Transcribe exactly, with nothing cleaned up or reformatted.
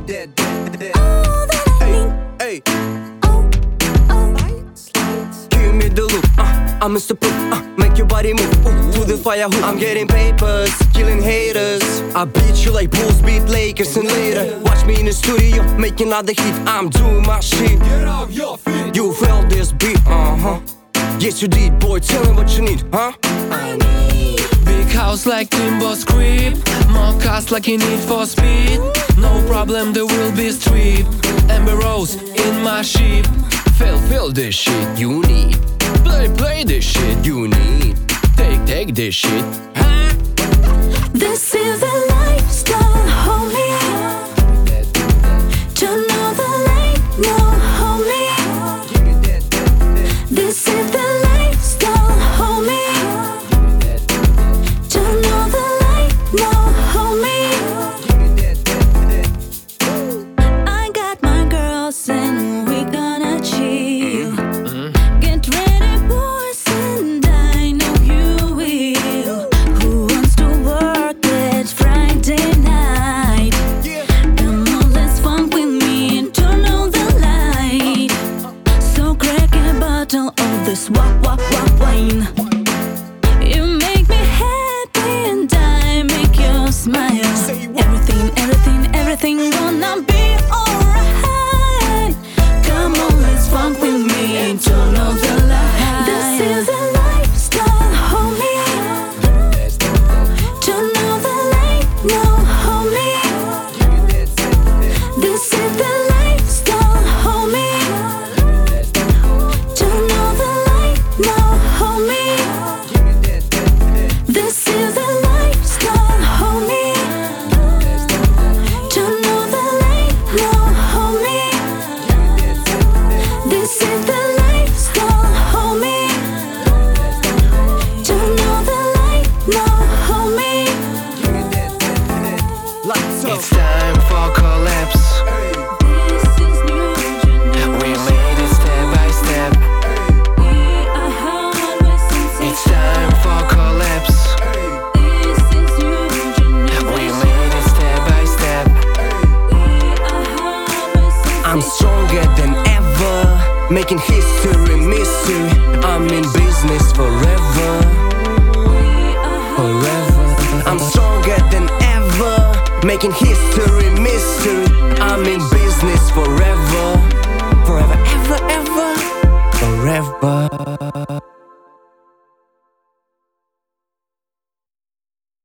that, that, that. All that I need. Hey, oh, oh. Give me the look, uh, I'm Mister Proof, uh, make your body move, ooh, to the fire hook. I'm getting papers, killing haters. I beat you like Bulls beat Lakers. And later, watch me in the studio, making another hit. I'm doing my shit. Get off your feet. You felt this beat, uh-huh. Yes you did, boy, tell me what you need, huh? I need big house like Timbo's crib, more cars like in Need for Speed. No problem, there will be strip. Amber Rose in my ship. Feel, feel this shit you need. Play, play this shit you need. Take, take this shit, huh? This is a lifestyle, homie. Turn on the light, no, homie. This is the lifestyle, homie. Turn on the light, no, homie. I got my girls and we gonna chill. Get ready, boys, and I know you will. Who wants to work it Friday night? Come on, let's funk with me and turn on the light. So crack a bottle of this wop wop wop wine. You make me happy and I make you smile. Everything, everything, everything gonna be alright. Come on, let's funk with me and turn on the light. This is a lifestyle, homie. Turn on the light, no, homie. This is the lifestyle, homie. Turn on the light, no, homie. This is the lifestyle, homie. Turn on the light, no, homie. This is the lifestyle, homie. Turn on the light, no, homie. lights up. It's time for collapse. This is new We generation. made it step by step. We are hardware It's sensation. time for collapse. This is new generation. We made it step by step. We are hardware sensation. I'm stronger than ever, making history, mystery. I'm in business forever, forever. I'm stronger than ever, making history, mystery. I'm in business forever, forever, ever, ever.